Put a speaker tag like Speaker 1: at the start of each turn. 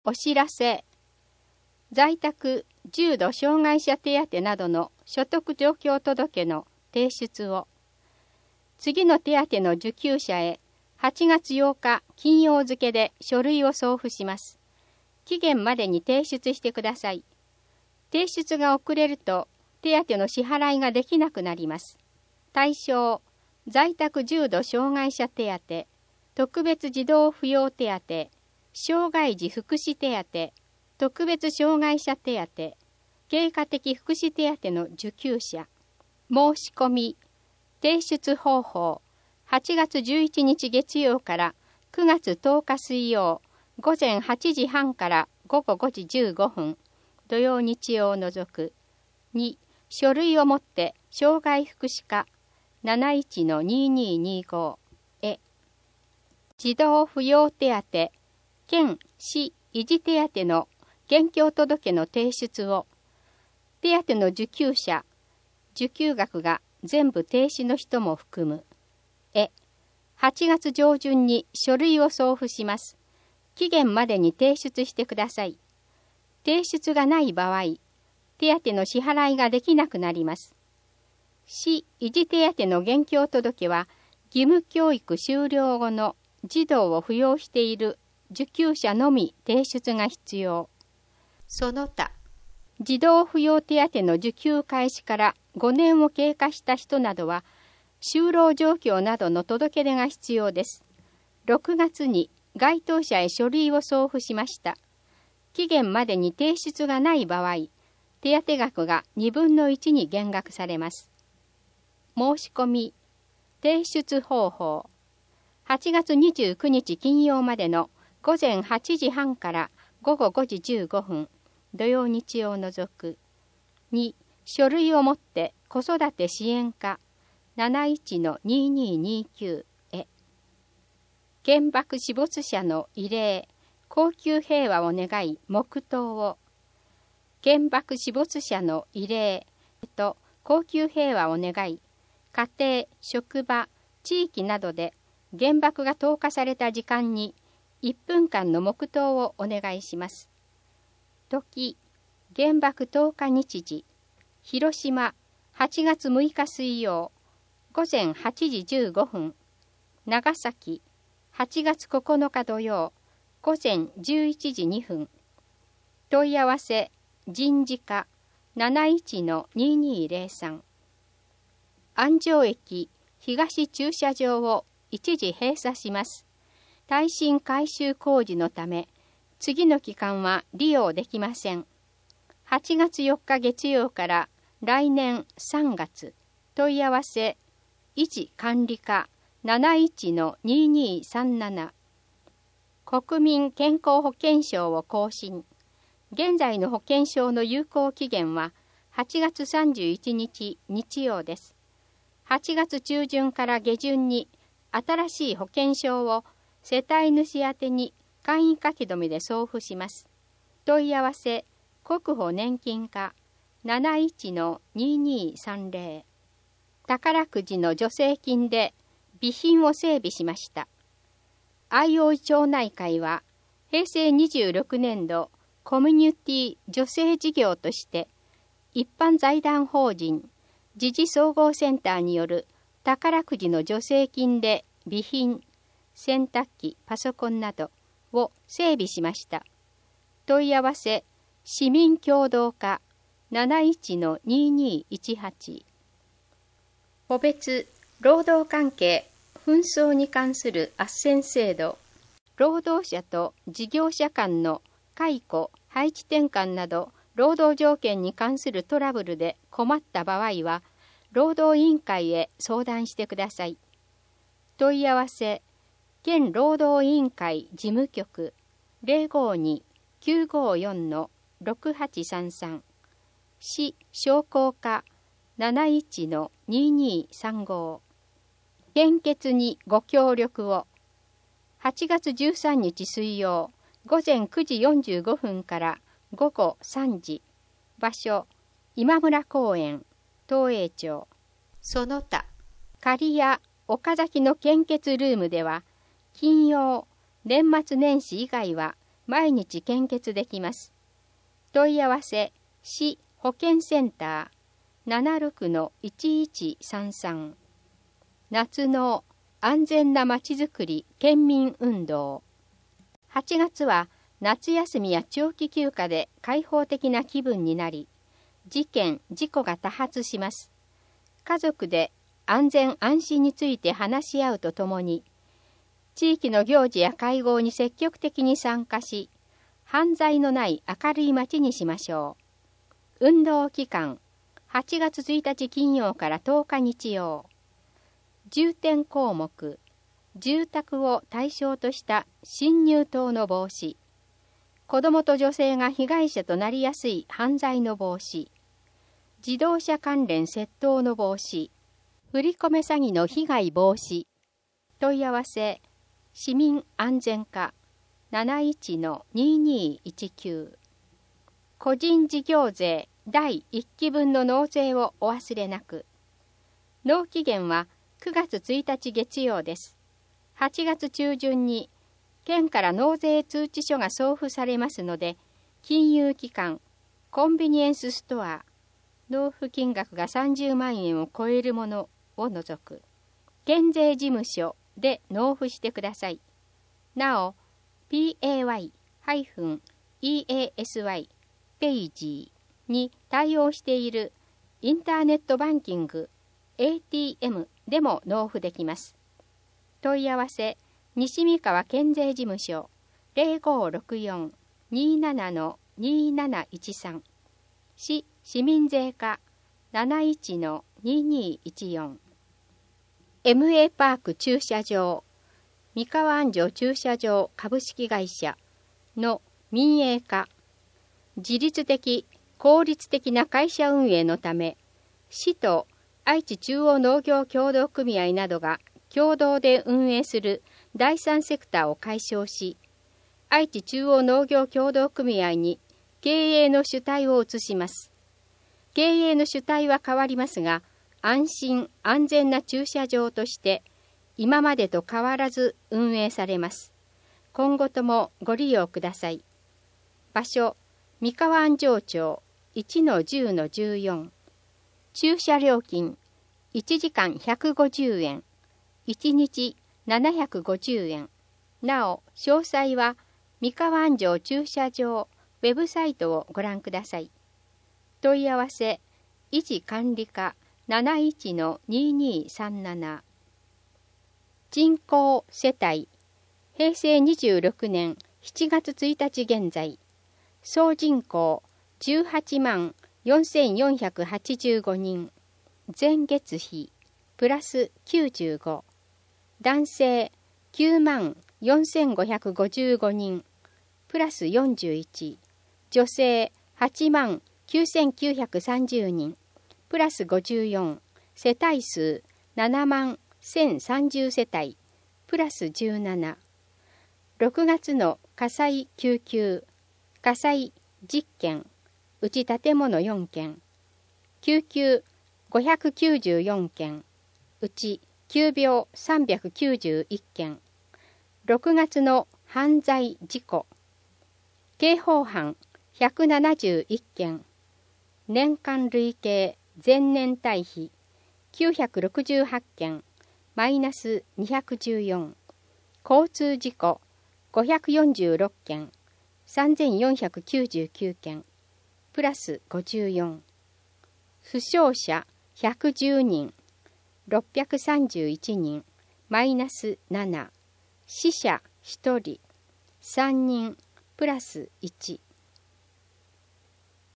Speaker 1: お知らせ。在宅重度障害者手当などの所得状況届の提出を。次の手当の受給者へ8月8日金曜付で書類を送付します。期限までに提出してください。提出が遅れると手当の支払いができなくなります。対象、在宅重度障害者手当、特別児童扶養手当、障害児福祉手当、特別障害者手当、経過的福祉手当の受給者。申し込み、提出方法、8月11日月曜から9月10日水曜、午前8時半から午後5時15分、土曜日曜を除く。2、書類をもって障害福祉課 71-2225 へ。児童扶養手当、県市維持手当の現況届の提出を。手当の受給者、受給額が全部停止の人も含む。8月上旬に書類を送付します。期限までに提出してください。提出がない場合、手当の支払いができなくなります。市維持手当の現況届は、義務教育終了後の児童を扶養している受給者のみ提出が必要。その他、児童扶養手当の受給開始から5年を経過した人などは、就労状況などの届け出が必要です。6月に該当者へ書類を送付しました。期限までに提出がない場合、手当額が2分の1に減額されます。申し込み、提出方法。8月29日金曜までの午前8時半から午後5時15分、土曜日曜を除く。2、書類をもって子育て支援課 71-2229 へ。原爆死没者の慰霊、恒久平和を願い黙祷を。原爆死没者の慰霊と恒久平和を願い、家庭、職場、地域などで原爆が投下された時間に1分間の黙祷をお願いします。時、原爆投下日時、広島8月6日水曜、午前8時15分、長崎8月9日土曜、午前11時2分、問い合わせ、人事課 71-2203。安城駅東駐車場を一時閉鎖します。耐震改修工事のため、次の期間は利用できません。8月4日月曜から来年3月、問い合わせ、維持管理課 71-2237。国民健康保険証を更新。現在の保険証の有効期限は8月31日日曜です。8月中旬から下旬に新しい保険証を世帯主宛に簡易書き留めで送付します。問い合わせ、国保年金課 71-2230。宝くじの助成金で備品を整備しました。相生町内会は平成26年度コミュニティ助成事業として一般財団法人時事総合センターによる宝くじの助成金で備品、洗濯機、パソコンなどを整備しました。問い合わせ、市民協働課 71-2218。個別労働関係紛争に関する斡旋制度。労働者と事業者間の解雇、配置転換など労働条件に関するトラブルで困った場合は、労働委員会へ相談してください。問い合わせ、県労働委員会事務局 052-954-6833。市商工課 71-2235。献血にご協力を。8月13日水曜、午前9時45分から午後3時。場所、今村公園、東栄町。その他、刈谷岡崎の献血ルームでは、金曜、年末年始以外は毎日献血できます。問い合わせ市保健センター 76-1133 夏の安全なまちづくり県民運動。8月は夏休みや長期休暇で開放的な気分になり、事件・事故が多発します。家族で安全安心について話し合うとともに、地域の行事や会合に積極的に参加し、犯罪のない明るい街にしましょう。運動期間、8月1日金曜から10日日曜。重点項目、住宅を対象とした侵入等の防止、子どもと女性が被害者となりやすい犯罪の防止、自動車関連窃盗の防止、振り込め詐欺の被害防止。問い合わせ、市民安全課 71-2219。個人事業税第1期分の納税をお忘れなく。納期限は9月1日月曜です。8月中旬に県から納税通知書が送付されますので、金融機関、コンビニエンスストア、納付金額が30万円を超えるものを除く、県税事務所で納付してください。なお、PAY-EASY ページに対応しているインターネットバンキング、ATM でも納付できます。問い合わせ、西三河県税事務所 0564-27-2713 市市民税課 71-2214。 MA パーク駐車場三河安城駐車場株式会社の民営化、自律的効率的な会社運営のため、市と愛知中央農業協同組合などが共同で運営する第三セクターを解消し、愛知中央農業協同組合に経営の主体を移します。経営の主体は変わりますが、安心安全な駐車場として今までと変わらず運営されます。今後ともご利用ください。場所、三河安城町 1-10-14。駐車料金1時間150円、1日750円。なお、詳細は三河安城駐車場ウェブサイトをご覧ください。問い合わせ、維持管理課 71-2237。人口世帯、平成26年7月1日現在、総人口18万4485人、前月比プラス95、男性9万4555人、プラス41、女性8万9930人、プラス54、世帯数7万1030世帯、プラス17。6月の火災救急、火災10件、うち建物4件、救急594件、うち急病391件。6月の犯罪事故、刑法犯171件、年間累計前年対比968件、マイナス214。交通事故546件、3499件、プラス54。負傷者110人、631人、マイナス7。死者1人、3人、プラス1。